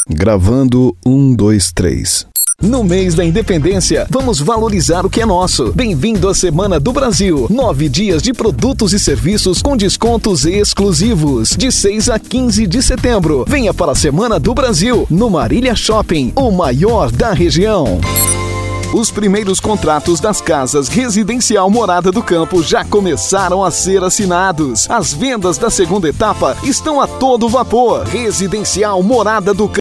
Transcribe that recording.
Gravando 1, 2, 3. No mês da Independência, vamos valorizar o que é nosso. Bem-vindo à Semana do Brasil. 9 dias de produtos e serviços com descontos exclusivos. De 6 a 15 de setembro. Venha para a Semana do Brasil, no Marília Shopping, o maior da região. Os primeiros contratos das casas Residencial Morada do Campo já começaram a ser assinados. As vendas da segunda etapa estão a todo vapor. Residencial Morada do Campo.